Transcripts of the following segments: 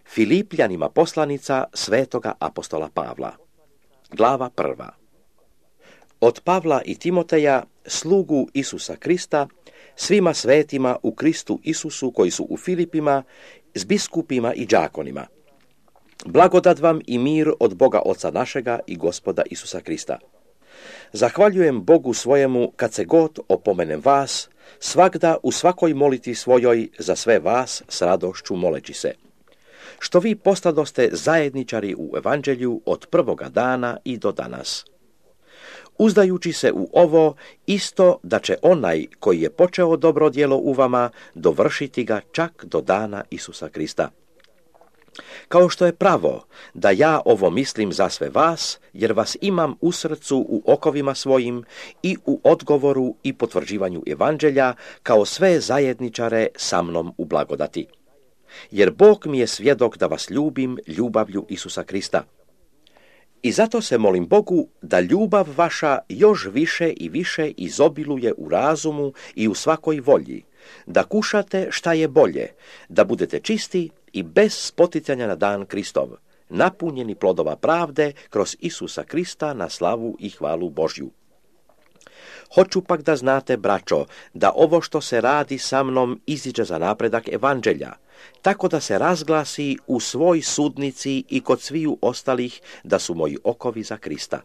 Filipljanima poslanica svetoga apostola Pavla. Glava 1. Od Pavla i Timoteja, slugu Isusa Krista, svima svetima u Kristu Isusu koji su u Filipima, s biskupima i đakonima. Blagodat vam i mir od Boga Oca našega i Gospoda Isusa Krista. Zahvaljujem Bogu svojemu kad se god opomenem vas, svagda u svakoj moliti svojoj za sve vas s radošću moleći se. Što vi postadoste zajedničari u evanđelju od prvoga dana i do danas. Uzdajući se u ovo isto da će onaj koji je počeo dobro djelo u vama dovršiti ga čak do dana Isusa Krista. Kao što je pravo da ja ovo mislim za sve vas, jer vas imam u srcu u okovima svojim i u odgovoru i potvrđivanju evanđelja kao sve zajedničare sa mnom u blagodati. Jer Bog mi je svjedok da vas ljubim ljubavlju Isusa Krista. I zato se molim Bogu da ljubav vaša još više i više izobiluje u razumu i u svakoj volji, da kušate šta je bolje, da budete čisti i bez spoticanja na dan Kristov, napunjeni plodova pravde kroz Isusa Krista na slavu i hvalu Božju. Hoću pak da znate, braćo, da ovo što se radi sa mnom iziđe za napredak evanđelja, tako da se razglasi u svoj sudnici i kod sviju ostalih da su moji okovi za Krista.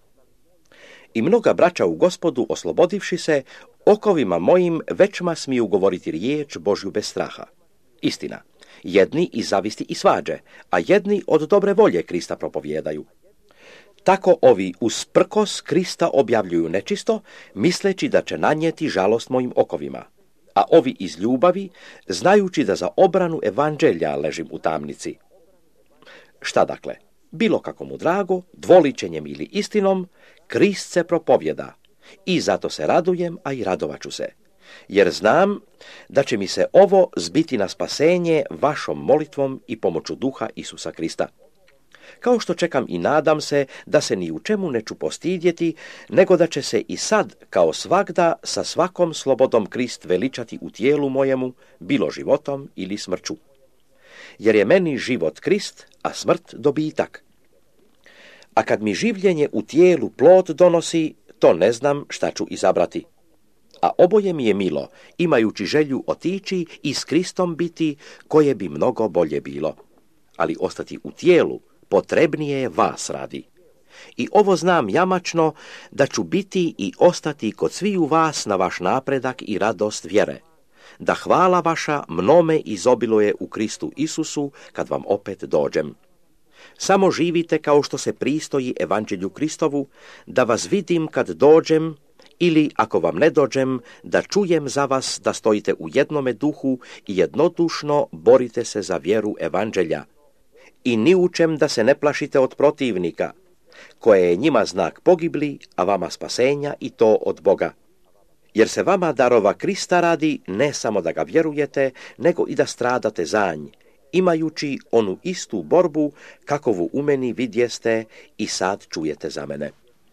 I mnoga braća u Gospodu, oslobodivši se, okovima mojim većma smiju govoriti riječ Božju bez straha. Istina, jedni iz zavisti i svađe, a jedni od dobre volje Krista propovijedaju. Tako ovi usprkos Krista objavljuju nečisto, misleći da će nanijeti žalost mojim okovima, a ovi iz ljubavi, znajući da za obranu evanđelja ležim u tamnici. Šta dakle? Bilo kako mu drago, dvoličenjem ili istinom, Krist se propovjeda i zato se radujem, a i radovaću se, jer znam da će mi se ovo zbiti na spasenje vašom molitvom i pomoću duha Isusa Krista. Kao što čekam i nadam se da se ni u čemu neću postidjeti, nego da će se i sad, kao svagda, sa svakom slobodom Krist veličati u tijelu mojemu, bilo životom ili smrću. Jer je meni život Krist, a smrt dobitak. A kad mi življenje u tijelu plod donosi, to ne znam šta ću izabrati. A oboje mi je milo, imajući želju otići i s Kristom biti, koje bi mnogo bolje bilo. Ali ostati u tijelu potrebnije je vas radi. I ovo znam jamačno, da ću biti i ostati kod sviju vas na vaš napredak i radost vjere, da hvala vaša mnome izobiluje u Kristu Isusu kad vam opet dođem. Samo živite kao što se pristoji evanđelju Kristovu, da vas vidim kad dođem, ili ako vam ne dođem, da čujem za vas da stojite u jednome duhu i jednodušno borite se za vjeru evanđelja. I ni u čem da se ne plašite od protivnika, koje je njima znak pogibli, a vama spasenja i to od Boga. Jer se vama darova Krista radi ne samo da ga vjerujete, nego i da stradate za nj, imajući onu istu borbu kakovu u meni vidjeste i sad čujete za mene.